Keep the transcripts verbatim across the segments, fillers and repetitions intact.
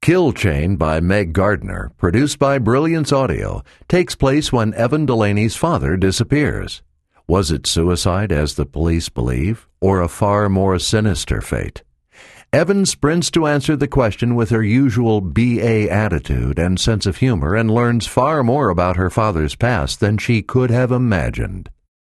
Kill Chain by Meg Gardner, produced by Brilliance Audio, takes place when Evan Delaney's father disappears. Was it suicide, as the police believe, or a far more sinister fate? Evan sprints to answer the question with her usual B A attitude and sense of humor and learns far more about her father's past than she could have imagined.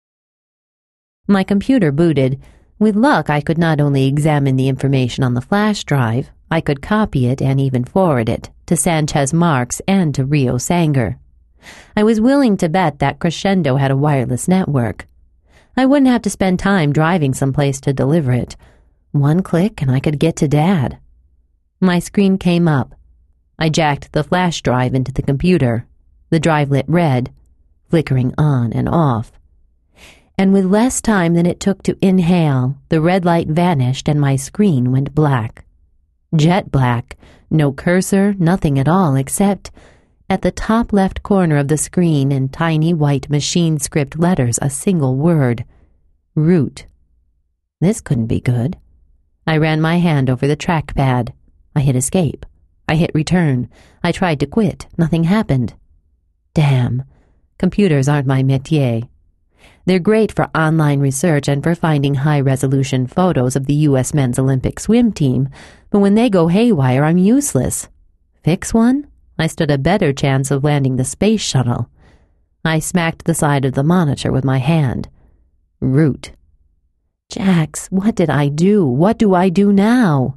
My computer booted. With luck, I could not only examine the information on the flash drive, I could copy it and even forward it to Sanchez Marks and to Rio Sanger. I was willing to bet that Crescendo had a wireless network. I wouldn't have to spend time driving someplace to deliver it. One click and I could get to Dad. My screen came up. I jacked the flash drive into the computer. The drive lit red, flickering on and off. And with less time than it took to inhale, the red light vanished and my screen went black. Jet black, no cursor, nothing at all except, at the top left corner of the screen in tiny white machine script letters, a single word: root. This couldn't be good. I ran my hand over the trackpad. I hit escape. I hit return. I tried to quit. Nothing happened. Damn. Computers aren't my métier. They're great for online research and for finding high-resolution photos of the U S men's Olympic swim team, but when they go haywire, I'm useless. Fix one? I stood a better chance of landing the space shuttle. I smacked the side of the monitor with my hand. Root. Jax, what did I do? What do I do now?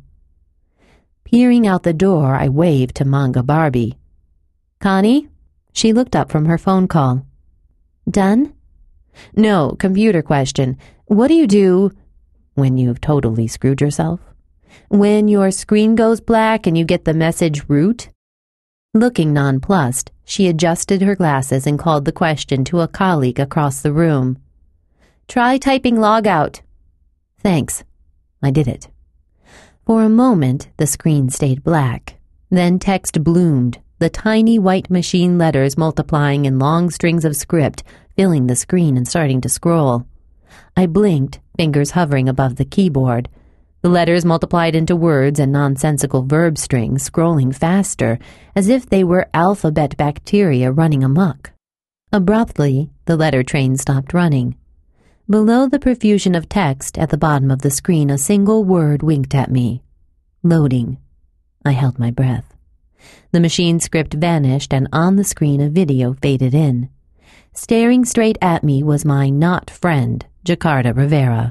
Peering out the door, I waved to Manga Barbie. Connie? She looked up from her phone call. Done? No, computer question. What do you do when you've totally screwed yourself? When your screen goes black and you get the message root? Looking nonplussed, she adjusted her glasses and called the question to a colleague across the room. Try typing log out. Thanks. I did it. For a moment, the screen stayed black. Then text bloomed, the tiny white machine letters multiplying in long strings of script, filling the screen and starting to scroll. I blinked, fingers hovering above the keyboard. The letters multiplied into words and nonsensical verb strings, scrolling faster, as if they were alphabet bacteria running amok. Abruptly, the letter train stopped running. Below the profusion of text at the bottom of the screen, a single word winked at me. Loading. I held my breath. The machine script vanished, and on the screen a video faded in. Staring straight at me was my not friend, Jakarta Rivera.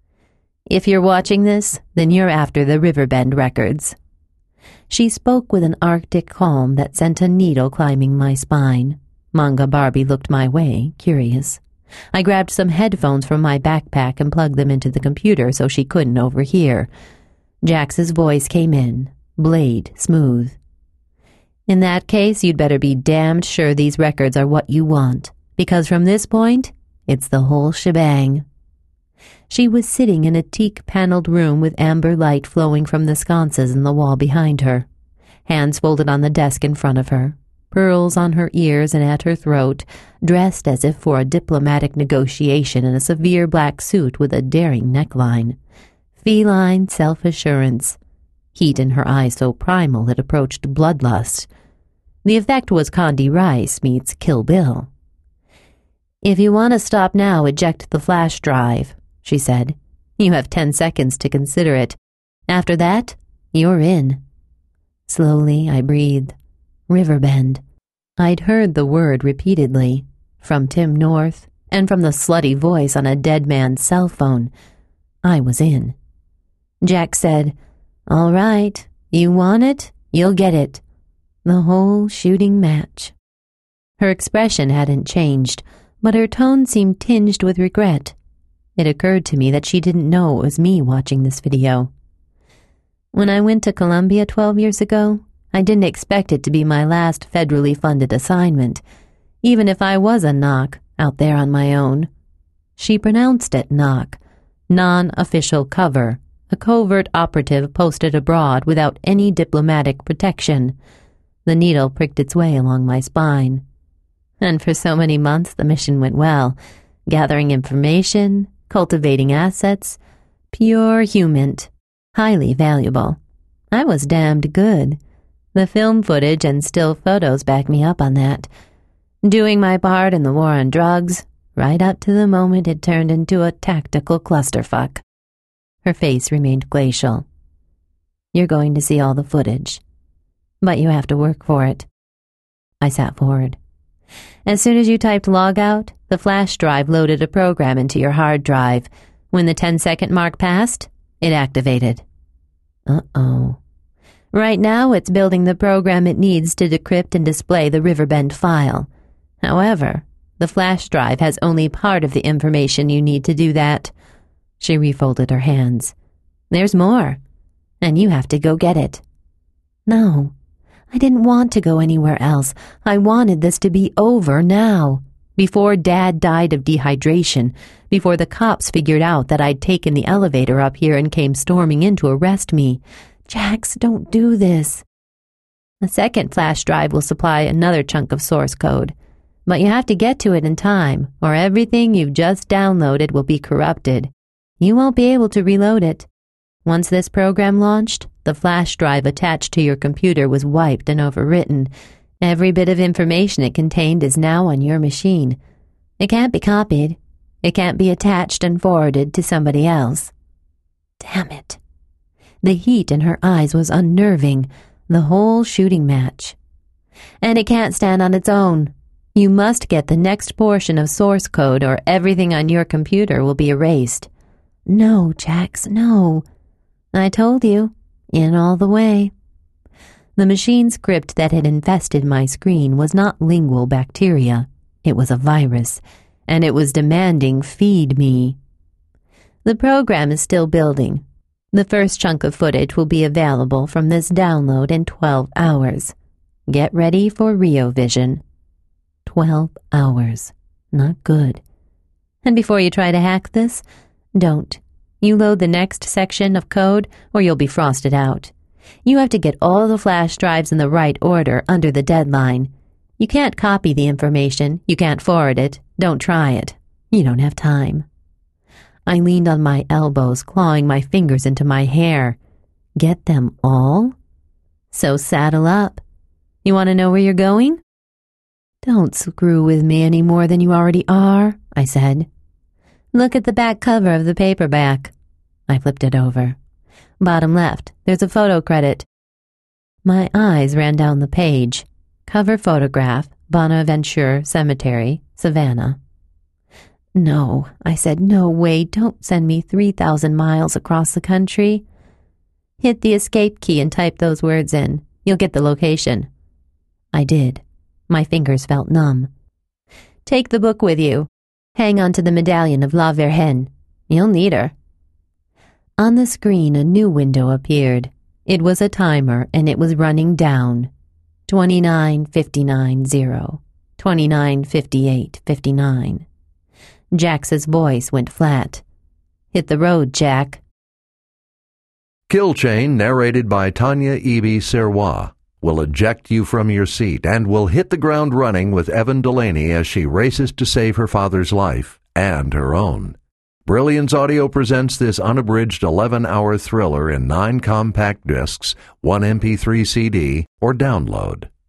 If you're watching this, then you're after the Riverbend records. She spoke with an arctic calm that sent a needle climbing my spine. Manga Barbie looked my way, curious. I grabbed some headphones from my backpack and plugged them into the computer so she couldn't overhear. Jax's voice came in, blade smooth. In that case, you'd better be damned sure these records are what you want, because from this point, it's the whole shebang. She was sitting in a teak-paneled room with amber light flowing from the sconces in the wall behind her, hands folded on the desk in front of her, pearls on her ears and at her throat, dressed as if for a diplomatic negotiation in a severe black suit with a daring neckline. Feline self-assurance. Heat in her eyes so primal it approached bloodlust. The effect was Condi Rice meets Kill Bill. If you want to stop now, eject the flash drive, she said. You have ten seconds to consider it. After that, you're in. Slowly, I breathed. Riverbend. I'd heard the word repeatedly, from Tim North, and from the slutty voice on a dead man's cell phone. I was in. Jack said, All right, you want it, you'll get it. The whole shooting match. Her expression hadn't changed, but her tone seemed tinged with regret. It occurred to me that she didn't know it was me watching this video. When I went to Columbia twelve years ago, I didn't expect it to be my last federally funded assignment, even if I was a knock out there on my own. She pronounced it knock, non-official cover, a covert operative posted abroad without any diplomatic protection. The needle pricked its way along my spine. And for so many months the mission went well, gathering information, cultivating assets, pure human, highly valuable. I was damned good. The film footage and still photos back me up on that. Doing my part in the war on drugs, right up to the moment it turned into a tactical clusterfuck. Her face remained glacial. You're going to see all the footage, but you have to work for it. I sat forward. As soon as you typed log out, the flash drive loaded a program into your hard drive. When the ten-second mark passed, it activated. Uh-oh. Right now, it's building the program it needs to decrypt and display the Riverbend file. However, the flash drive has only part of the information you need to do that. She refolded her hands. There's more, and you have to go get it. No, I didn't want to go anywhere else. I wanted this to be over now, before Dad died of dehydration, before the cops figured out that I'd taken the elevator up here and came storming in to arrest me. Jax, don't do this. The second flash drive will supply another chunk of source code, but you have to get to it in time, or everything you've just downloaded will be corrupted. You won't be able to reload it. Once this program launched, the flash drive attached to your computer was wiped and overwritten. Every bit of information it contained is now on your machine. It can't be copied. It can't be attached and forwarded to somebody else. Damn it. The heat in her eyes was unnerving, the whole shooting match. And it can't stand on its own. You must get the next portion of source code or everything on your computer will be erased. No, Jax, no. I told you, in all the way. The machine script that had infested my screen was not lingual bacteria. It was a virus, and it was demanding feed me. The program is still building. The first chunk of footage will be available from this download in twelve hours. Get ready for RioVision. Twelve hours. Not good. And before you try to hack this, don't. You load the next section of code or you'll be frosted out. You have to get all the flash drives in the right order under the deadline. You can't copy the information. You can't forward it. Don't try it. You don't have time. I leaned on my elbows, clawing my fingers into my hair. Get them all? So saddle up. You want to know where you're going? Don't screw with me any more than you already are, I said. Look at the back cover of the paperback. I flipped it over. Bottom left, there's a photo credit. My eyes ran down the page. Cover photograph, Bonaventure Cemetery, Savannah. No, I said, no way, don't send me three thousand miles across the country. Hit the escape key and type those words in. You'll get the location. I did. My fingers felt numb. Take the book with you. Hang on to the medallion of La Virgen. You'll need her. On the screen, a new window appeared. It was a timer, and it was running down. twenty-nine fifty-nine zero. twenty-nine fifty-eight fifty-nine. Jax's voice went flat. Hit the road, Jack. Kill Chain, narrated by Tanya Eby Serrois, will eject you from your seat and will hit the ground running with Evan Delaney as she races to save her father's life and her own. Brilliance Audio presents this unabridged eleven-hour thriller in nine compact discs, one M P three C D, or download.